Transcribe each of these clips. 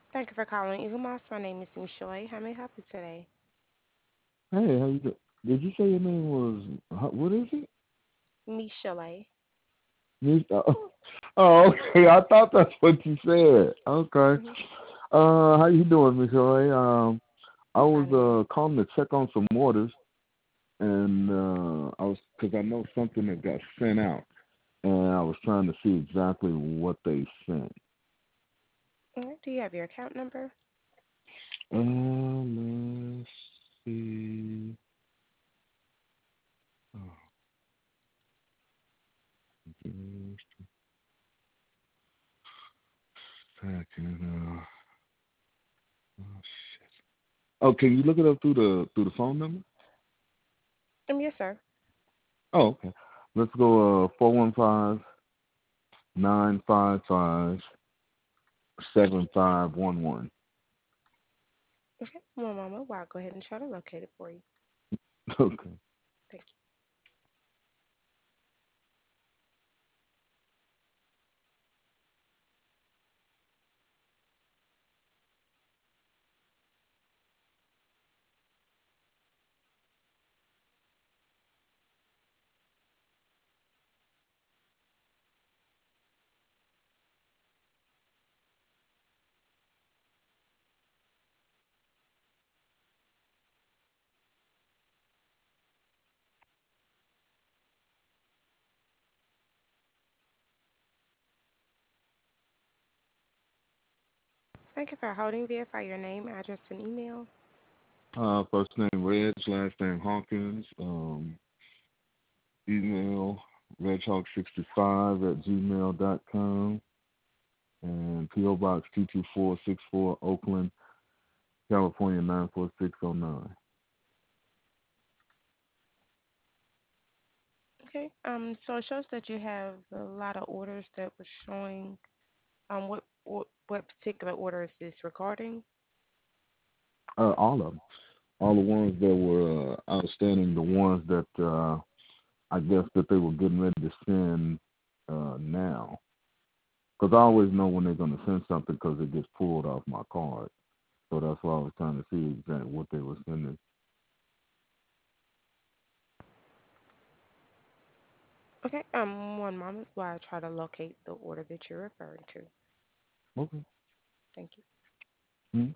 Thank you for calling Eagle Moss. My name is Mishoy. How may I help you today? Hey, how you doing? Did you say your name was, what is it? Mishoy. Me? Oh, okay. I thought that's what you said. Okay. Mm-hmm. How you doing, Miss Ray? I I'm was fine, and you? calling to check on some orders, and I was because I know something that got sent out, and I was trying to see exactly what they sent. All right. Do you have your account number? Let's see. Oh, just a second. Oh, shit. Oh, can you look it up through the phone number? Yes, sir. Oh, okay. Let's go 415-955-7511. Okay. One moment while I go ahead and try to locate it for you. Okay. Thank you. Thank you for holding. Verify your name, address, and email. First name Reg, last name Hawkins. Email redhawk65 at gmail.com and PO Box 22464 Oakland, California 94609. Okay. So it shows that you have a lot of orders that were showing. What particular order is this regarding? All of them. All the ones that were outstanding, the ones that I guess that they were getting ready to send now. Because I always know when they're going to send something because it gets pulled off my card. So that's why I was trying to see exactly what they were sending. Okay. One moment while I try to locate the order that you're referring to. Okay. Thank you. Hmm.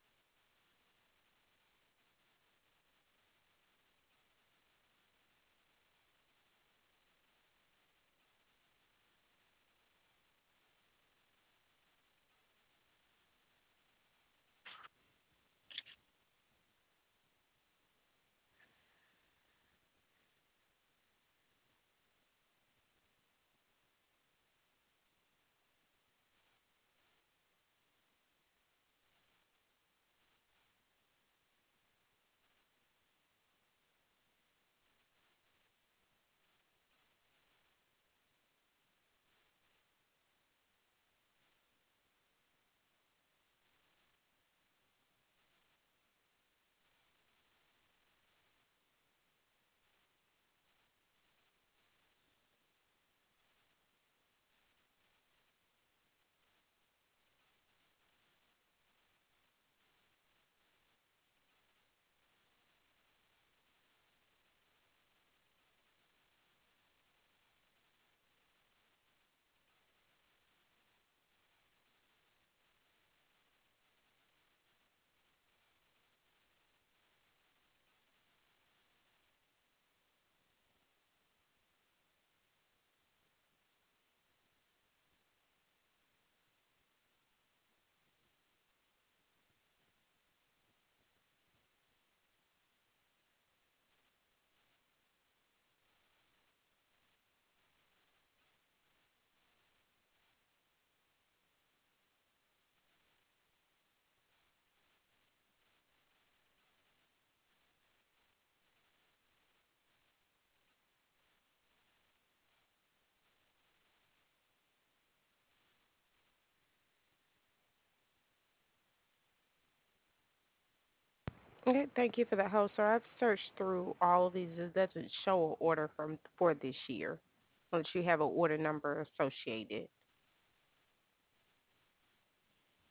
Okay, thank you for that host. So I've searched through all of these. It doesn't show an order from for this year, unless you have an order number associated.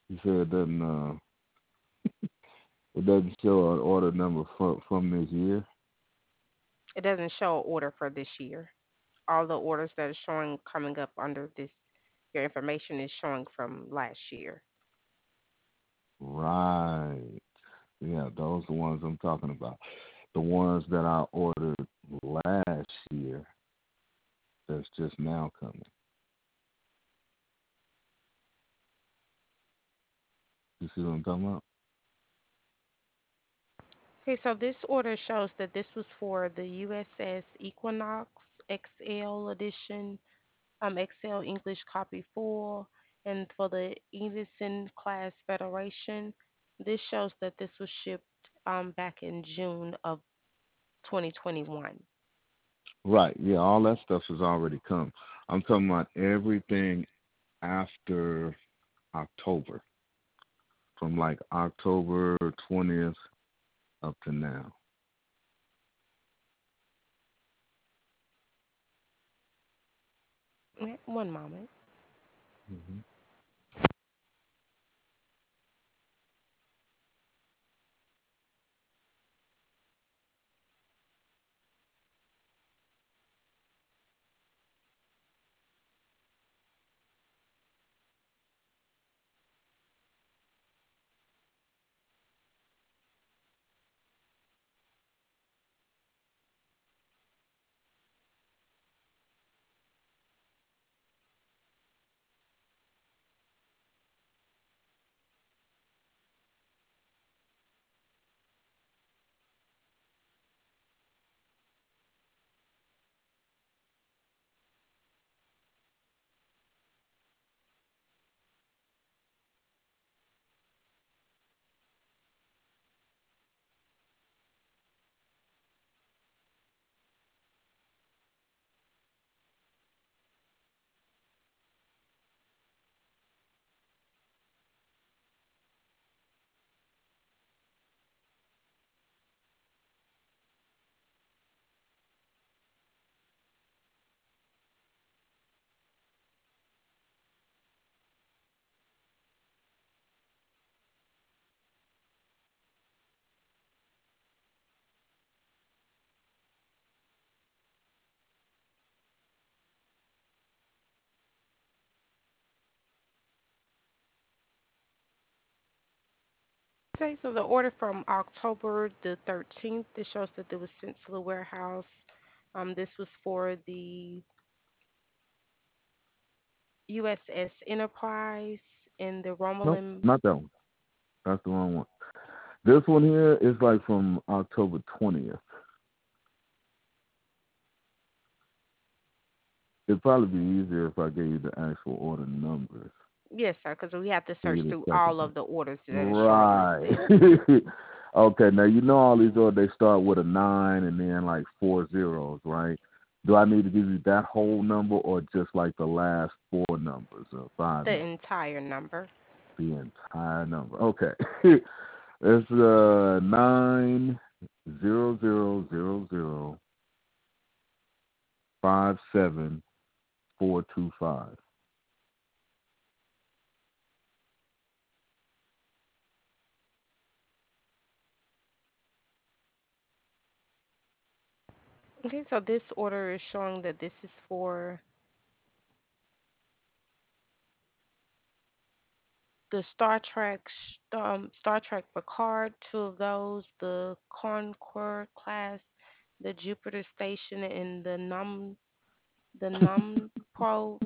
You said it doesn't show an order number from this year. It doesn't show an order for this year. All the orders that are showing coming up under this, your information is showing from last year. Right. Yeah, those are the ones I'm talking about. The ones that I ordered last year that's just now coming. You see what I'm talking about? Okay, so this order shows that this was for the USS Equinox XL edition, XL English copy full, and for the Edison class Federation. This shows that this was shipped back in June of 2021. Right. Yeah, all that stuff has already come. I'm talking about everything after October, from like October 20th up to now. One moment. Hmm. Okay, so the order from October the 13th, this shows that it was sent to the warehouse. This was for the USS Enterprise in the Nope, Romulan. not that one. That's the wrong one. This one here is like from October 20th. It'd probably be easier if I gave you the actual order numbers. Yes, sir, because we have to Give search you the through second all one. of the orders that are showing Right. listed. Okay, now you know all these orders, they start with a 9 and then like 4 zeros, right? Do I need to give you that whole number or just like the last four numbers or five The numbers? entire number. The entire number. Okay. It's 9000057 425. Okay, so this order is showing that this is for the Star Trek Picard, two of those, the Concorde class, the Jupiter station, and the Num Pro.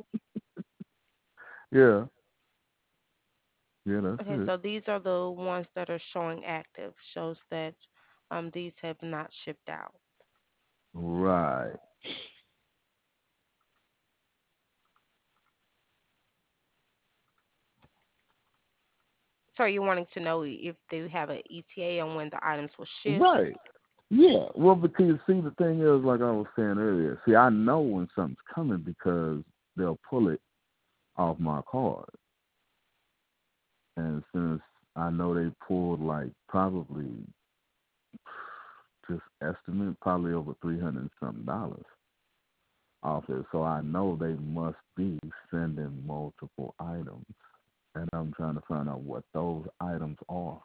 Yeah, yeah, that's Okay, it. so these are the ones that are showing active. Shows that these have not shipped out. Right. So you're wanting to know if they have an ETA on when the items will ship? Right. Yeah. Well, because see, the thing is, like I was saying earlier, see, I know when something's coming because they'll pull it off my card. And since I know they pulled like probably just estimate probably over 300 and something dollars off it, so I know they must be sending multiple items. and I'm trying to find out what those items are.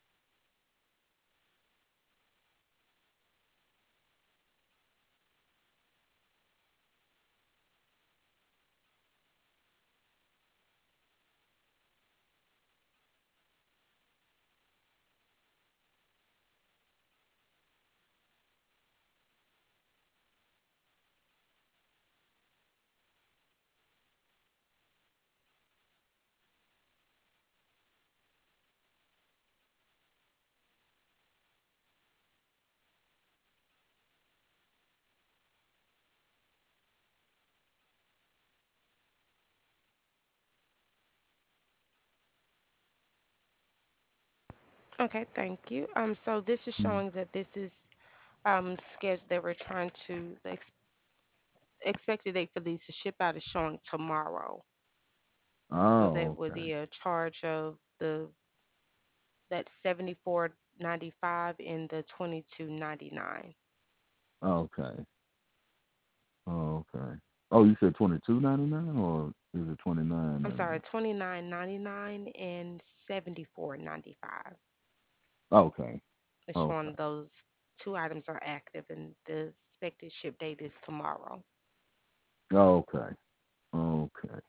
Okay, thank you. So this is Mm. showing that this is scheduled. They were trying to the expected date for these to ship out is showing tomorrow. So that Oh, would okay. be a charge of the that 74.95 and the 22.99. Okay. Oh, okay. Oh, you said 22.99 or is it I'm sorry, 29.99? 29.99 and 74.95. Okay. It's Okay. showing those two items are active and the expected ship date is tomorrow. Okay. Okay.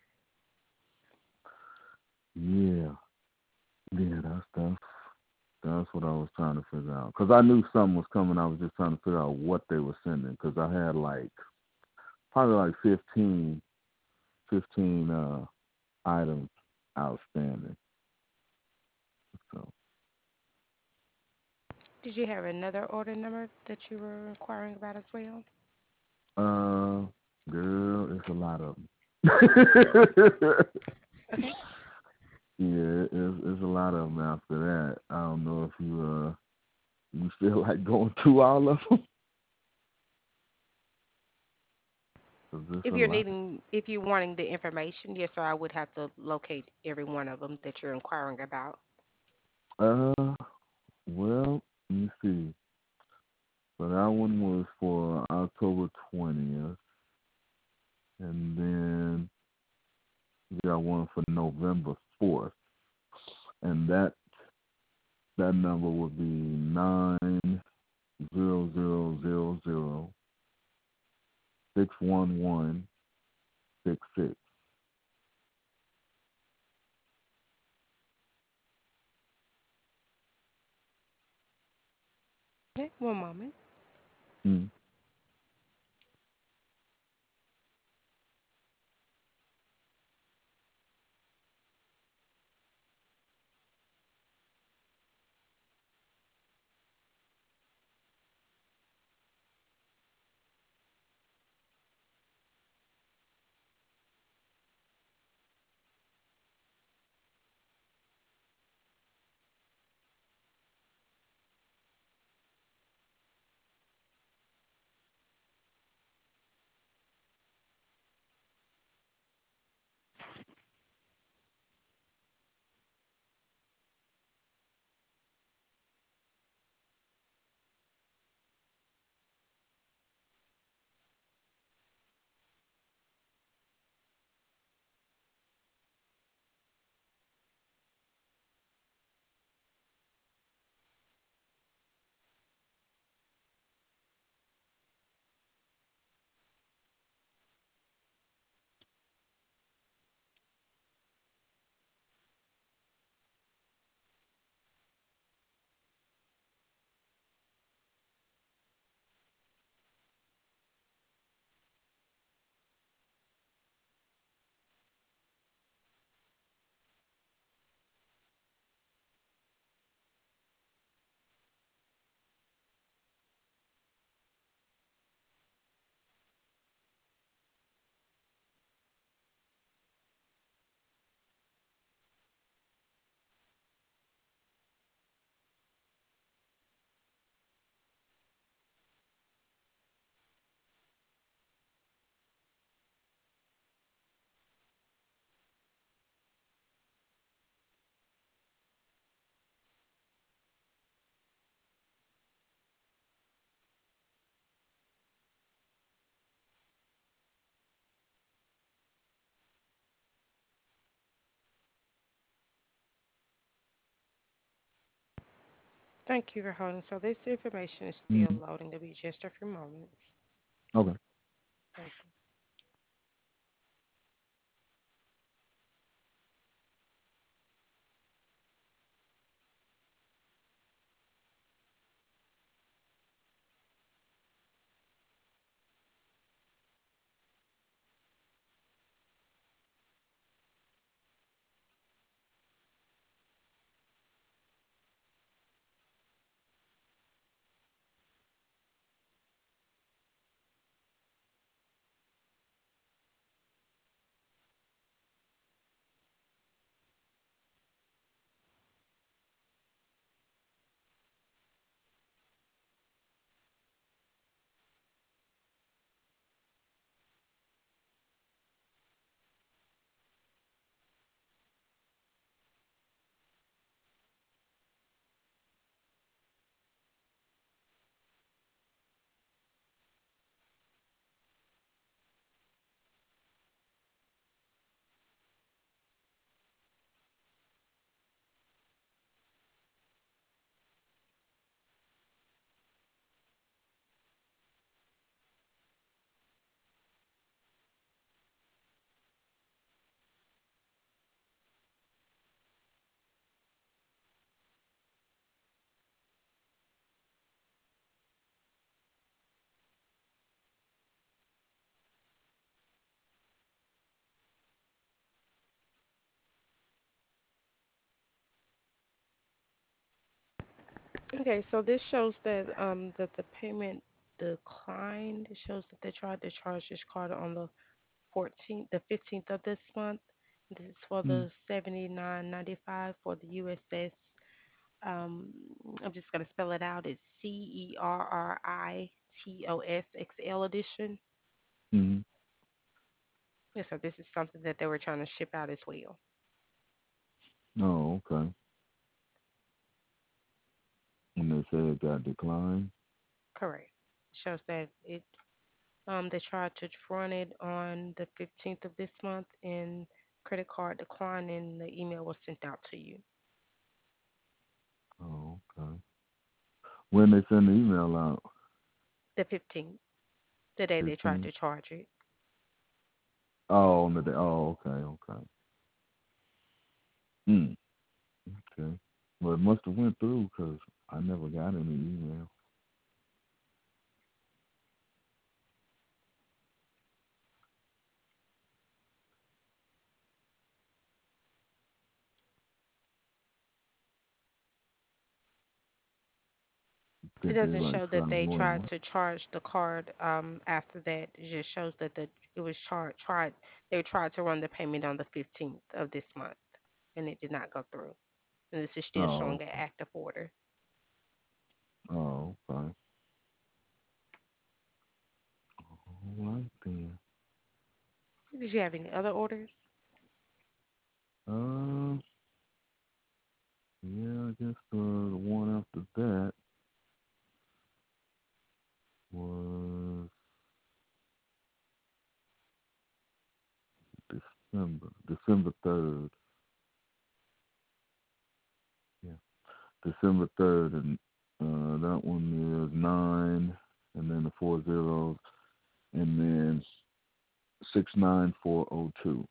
Yeah. Yeah, that's what I was trying to figure out. Cause I knew something was coming. I was just trying to figure out what they were sending. Cause I had like probably like 15 items outstanding. So, Did you have another order number that you were inquiring about as well? uh, girl, it's a lot of them. Okay. Yeah, it's a lot of them after that. I don't know if you feel like going through all of them. 'Cause it's If a you're lot. needing, if you're wanting the information, yes, sir, I would have to locate every one of them that you're inquiring about. Uh, well, let me see. So that one was for October 20th, and then we got one for November 4th, and that number would be 90000611166. Okay, one moment. Mm. Thank you for holding. So this information is still Mm-hmm. loading. It'll be just a few moments. Okay. Thank you. Okay, so this shows that the payment declined. It shows that they tried to charge this card on the 15th of this month. This is for Mm-hmm. the 79.95 for the USS. Um, I'm just gonna spell it out. It's CERRITOS edition. Mm-hmm. Yeah, so this is something that they were trying to ship out as well. Oh, okay. And they said it got declined. Correct. Shows that it they tried to run it on the 15th of this month and credit card declined and the email was sent out to you. Oh, okay. When they send the email out, The 15th, the day they tried 15. to charge it. Oh, on the day. Oh, okay, okay. Mm, okay. Well, it must have went through because I never got any email. It Think they doesn't like show that trying to they avoid tried one? to charge the card after that. It just shows that it was tried they tried to run the payment on the 15th of this month and it did not go through. And this is still Oh, showing an active order. oh, okay. All right then. Did you have any other orders? Uh, yeah, I guess the one after that was December 3rd. Yeah, December 3rd, and that one is 9, and then the 4 zeros, and then 69402.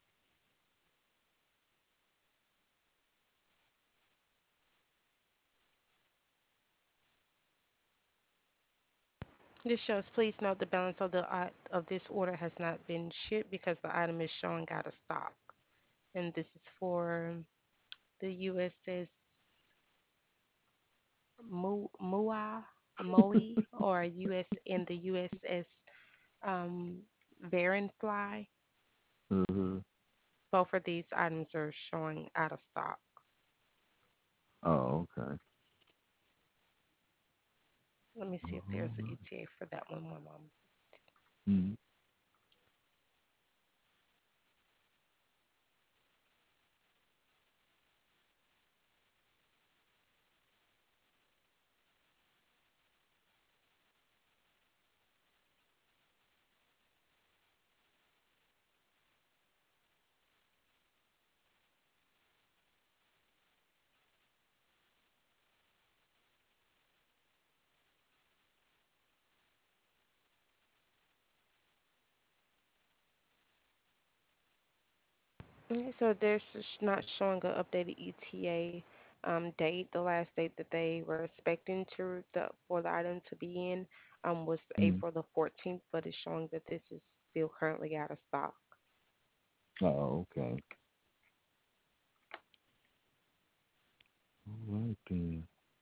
This shows, please note the balance of of this order has not been shipped because the item is showing out of stock. And this is for the USS Mua, Moe, or US in the USS Fly. Uh-huh. Both of these items are showing out of stock. Oh, okay. Let me see if All there's an right. ETA for that one. One moment. Mm-hmm. Okay, so not showing an updated ETA date. The last date that they were expecting for the item to be in was Mm. April the 14th, but it's showing that this is still currently out of stock. Oh, okay. All right then.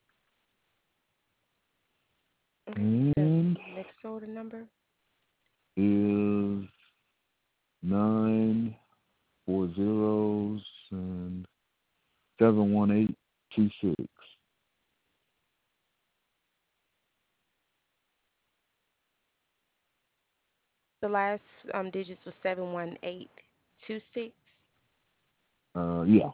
Okay, the And next order number. is 940s and 71826. The last digits was 71826. Yeah.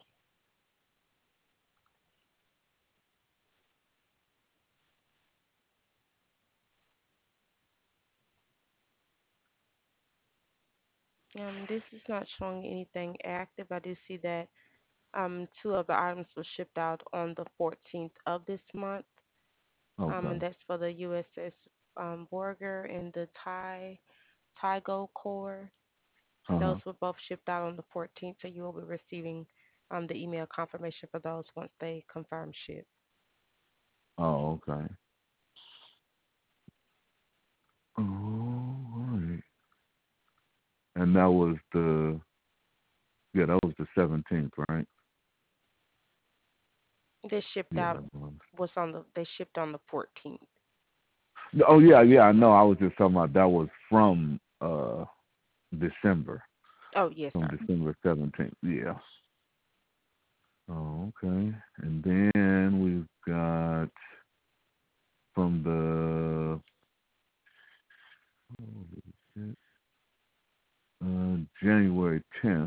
This is not showing anything active. I do see that two of the items were shipped out on the 14th of this month. Okay. And that's for the USS Borger and the Thai Gold Core. Uh-huh. Those were both shipped out on the 14th, so you will be receiving the email confirmation for those once they confirm ship. Oh, okay. All right. And that was the 17th, right? This shipped Yeah, out that was. they shipped on the 14th. Oh yeah, yeah, I know. I was just talking about that was from December. Oh yes, From sir. December 17th. Yeah. Oh, okay. And then we've got from the January 10th,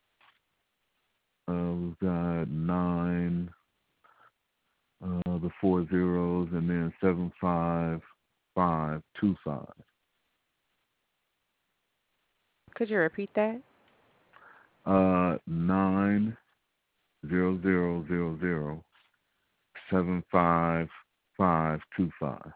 we've got nine, the four zeros, and then 75525. Could you repeat that? 90000 75525.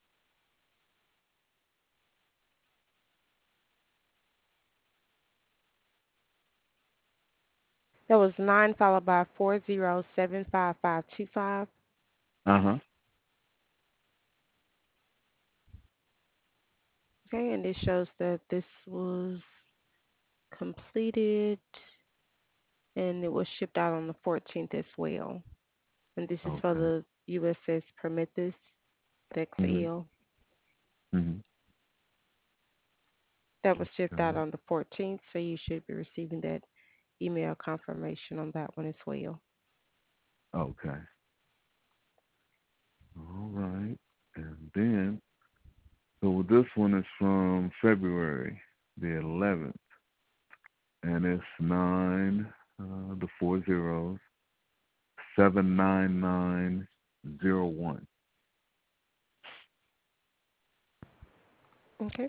That was 9 followed by 40755525. Uh huh. Okay, and this shows that this was completed and it was shipped out on the 14th as well. And this is for Okay. the USS Prometheus Mhm. XL Mhm. that was shipped out Okay. on the 14th, so you should be receiving that email confirmation on that one as well. Okay. All right. And then, so this one is from February the 11th, and it's the four zeros, 79901. Okay,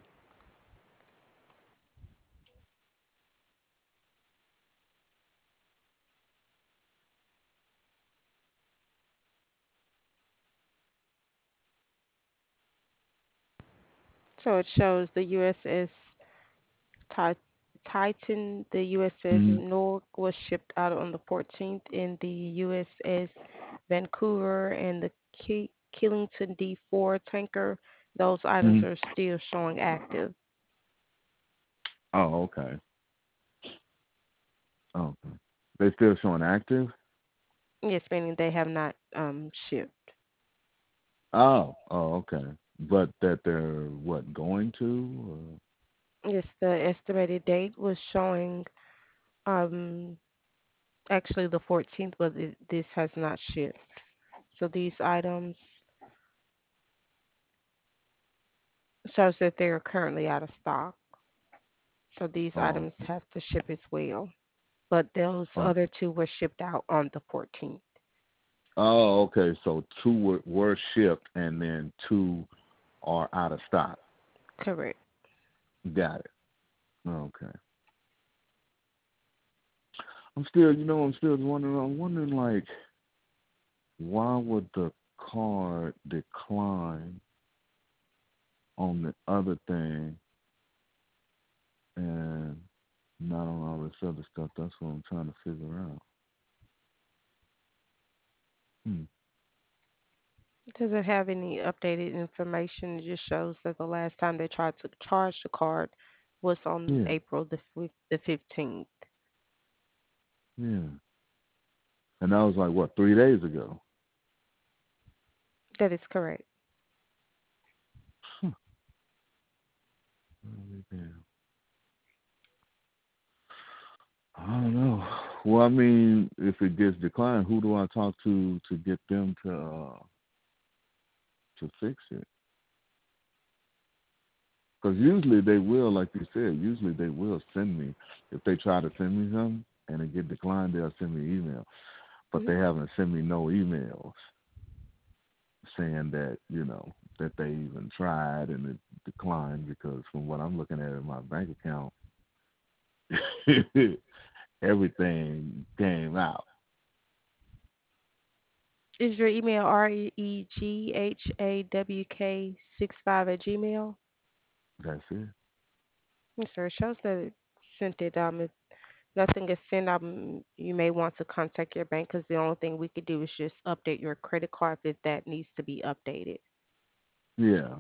so it shows the USS Ti- Titan, the USS Mhm. Newark was shipped out on the 14th, and the USS Vancouver and the Killington D4 tanker, those items Mhm. are still showing active. Oh, okay. Okay. They still showing active. Yes, meaning they have not shipped. Oh. Oh, okay. But that they're what going to? Yes, the estimated date was showing um actually the 14th, but this has not shipped. So these items shows that they are currently out of stock. So these Oh. items have to ship as well. But those Oh. other two were shipped out on the 14th. Oh. Okay. So two were shipped, and then two are out of stock. Correct. Got it. Okay. I'm still wondering. I'm wondering, like, why would the card decline on the other thing? And not on all this other stuff. That's what I'm trying to figure out. Hmm. It doesn't have any updated information. It just shows that the last time they tried to charge the card was on Yeah, April the 15th. yeah. And that was like what, 3 days ago. That is correct. Huh. Damn. I don't know. Well, I mean, if it gets declined, who do I talk to get them to fix it? Because usually they will, like you said, usually they will send me. If they try to send me something and it get declined, they'll send me an email. But Mhm. they haven't sent me no emails saying that, that they even tried and it declined because from what I'm looking at in my bank account, everything came out. Is your email reghawk65 at Gmail? That's it. Yes, sir. It shows that it sent it. If nothing is sent, you may want to contact your bank because the only thing we could do is just update your credit card if that needs to be updated. Yeah.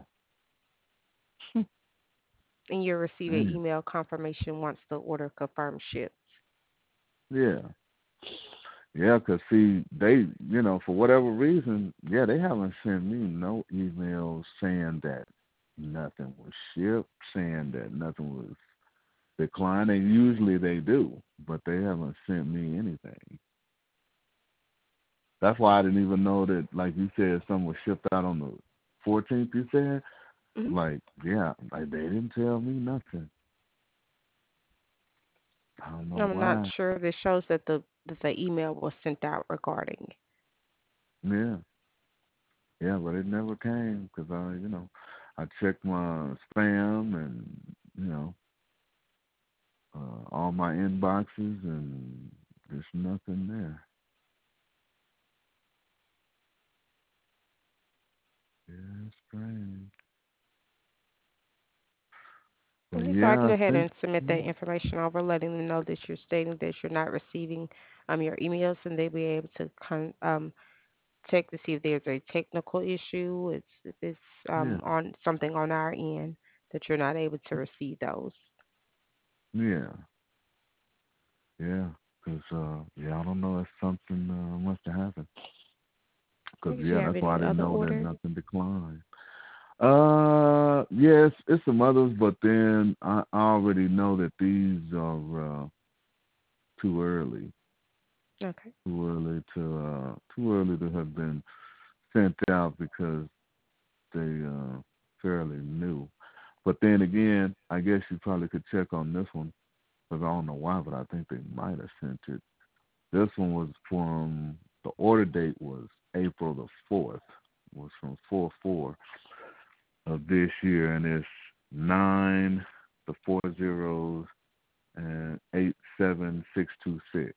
And you'll receive an Damn. email confirmation once the order confirmed ships. Yeah. Yeah, 'cause see, they, for whatever reason, yeah, they haven't sent me no emails saying that nothing was shipped, saying that nothing was declined. And usually they do, but they haven't sent me anything. That's why I didn't even know that, like you said, something was shipped out on the 14th. You said, Mhm. like, yeah, like they didn't tell me nothing. I don't know I'm not why. sure. This shows that the email was sent out regarding. Yeah, yeah, but it never came because I checked my spam and you know all my inboxes, and there's nothing there. Yeah, it's strange. But Okay, so I can yeah, go I ahead think and submit that information over, letting them know that you're stating that you're not receiving your emails, and they'll be able to check to see if there's a technical issue. If it's yeah, on something on our end that you're not able to receive those. yeah, yeah. Because yeah, I don't know if something must have happened. Because Did you yeah, have that's why I any didn't other know that orders? nothing declined. Yes, it's some others, but then I already know that these are too early, Okay. too early to have been sent out because they fairly new. But then again, I guess you probably could check on this one because I don't know why, but I think they might have sent it. This one was from the order date was April the 4th. Was from 4/4 of this year, and it's 9, the 40s, and 87626.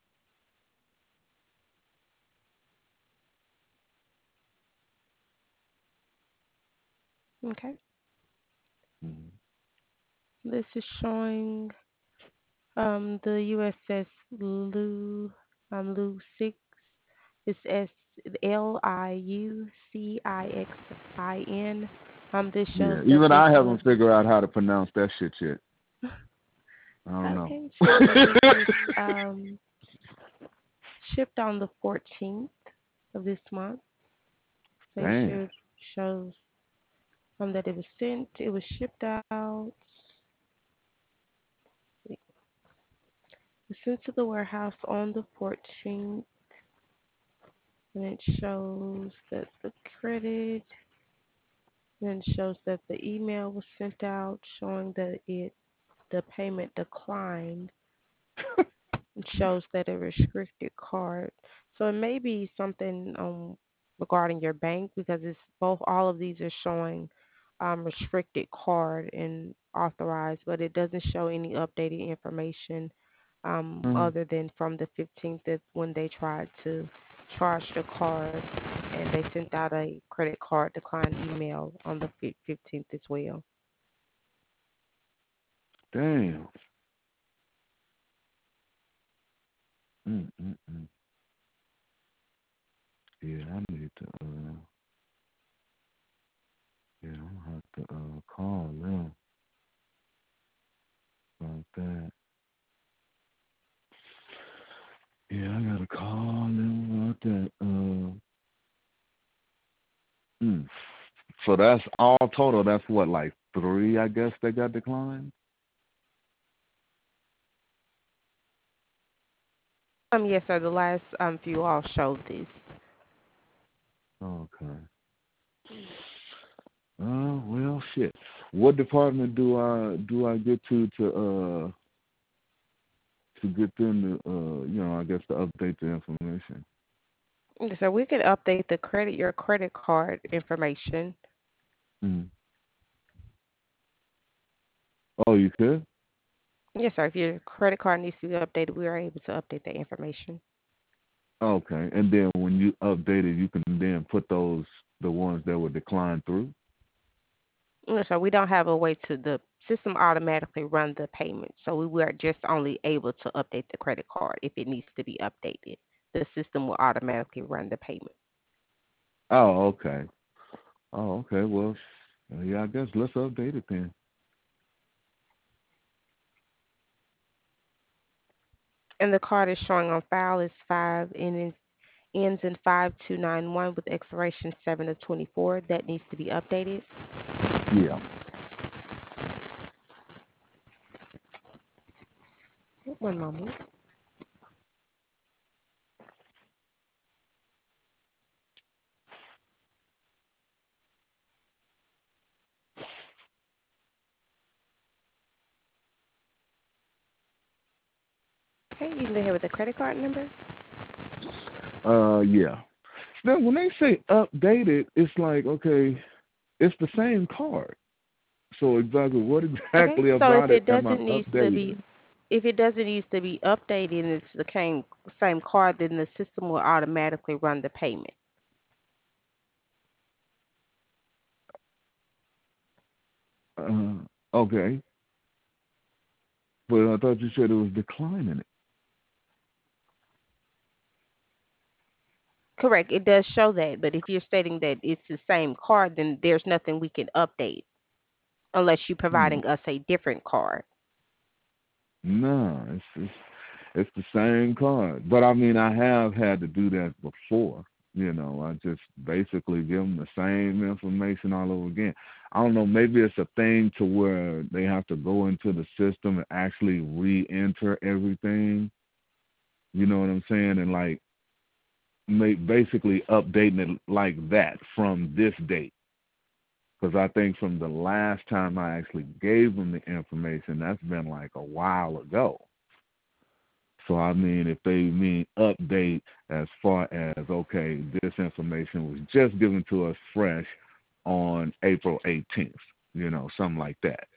Okay. Mm-hmm. This is showing the USS Lu 6 is Liucixin. This Yeah, shows that even I this haven't was figured out how to pronounce that shit yet. I don't know. okay. It shows that this was shipped on the 14th of this month. So it Damn. should shows that it was sent. It was shipped out. It was sent to the warehouse on the 14th, and it shows that the credit. And it shows that the email was sent out showing that the payment declined. It shows that a restricted card. So it may be something regarding your bank because it's both all of these are showing restricted card and authorized, but it doesn't show any updated information Uh, other than from the 15th that when they tried to charge the card and they sent out a credit card decline email on the 15th as well. damn. Mm. Yeah, I need to. Yeah, I'm gonna have to call them about that. Yeah, I gotta call them about that. Mm. So that's all total. That's what, like three, I guess, they got declined. Yes, sir. The last few all showed this. Okay. Well, shit. What department do I get to get them to I guess to update the information? Yes, sir. We could update your credit card information. Mm. Oh, you could. Yes, sir. If your credit card needs to be updated, we are able to update that information. Okay, and then when you update it, you can then put the ones that were declined through. Yes, sir. We don't have a way to the system automatically run the payment, so we are just only able to update the credit card if it needs to be updated. The system will automatically run the payment. Oh, okay. Oh, okay. Well, yeah, I guess let's update it then. And the card is showing on file is five and ends in 5291 with expiration 7 of 24. That needs to be updated. Yeah. One moment. Okay, you can go ahead with the credit card number. Yeah. Now, when they say updated, it's like, okay, it's the same card. So exactly what Okay, exactly so about it am I updating? if it doesn't need to be updated and it's the same card, then the system will automatically run the payment. Okay, but I thought you said it was declining it. Correct, it does show that, but if you're stating that it's the same card, then there's nothing we can update unless you're Hmm. providing us a different card. No, it's the same card. But I mean, I have had to do that before. I just basically give them the same information all over again. I don't know. Maybe it's a thing to where they have to go into the system and actually re-enter everything. You know what I'm saying? And like basically updating it like that from this date. Because I think from the last time I actually gave them the information, that's been like a while ago. So I mean, if they mean update as far as okay, this information was just given to us fresh on April 18th, something like that.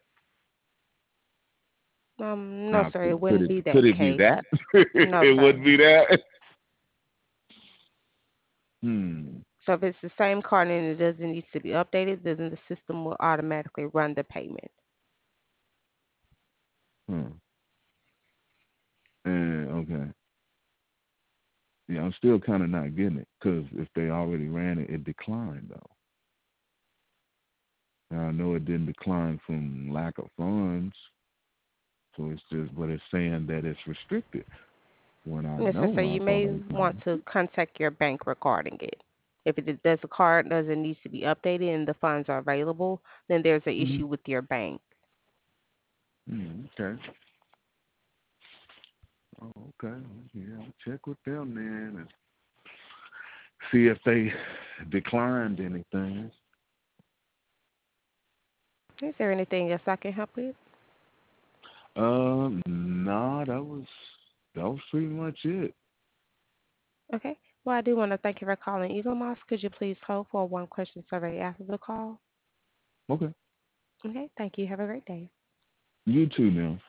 No, Now, sir, it could wouldn't it be could that it be case. that? No, It sir. would be that. Hmm. So if it's the same card and it doesn't need to be updated, then the system will automatically run the payment. Hmm. And okay, yeah, I'm still kind of not getting it because if they already ran it, it declined though. Now, I know it didn't decline from lack of funds, so it's just, but it's saying that it's restricted when I Yes, sir. So know I you thought may I want to contact your bank regarding it. If it does the card doesn't need to be updated and the funds are available, then there's an mm-hmm. issue with your bank. Okay. Oh, okay. Yeah, I'll check with them then and see if they declined anything. Is there anything else I can help with? No, that was pretty much it. Okay. Well, I do want to thank you for calling Eagle Moss. Could you please hold for a one question survey after the call? Okay. Okay. Thank you. Have a great day. You too now.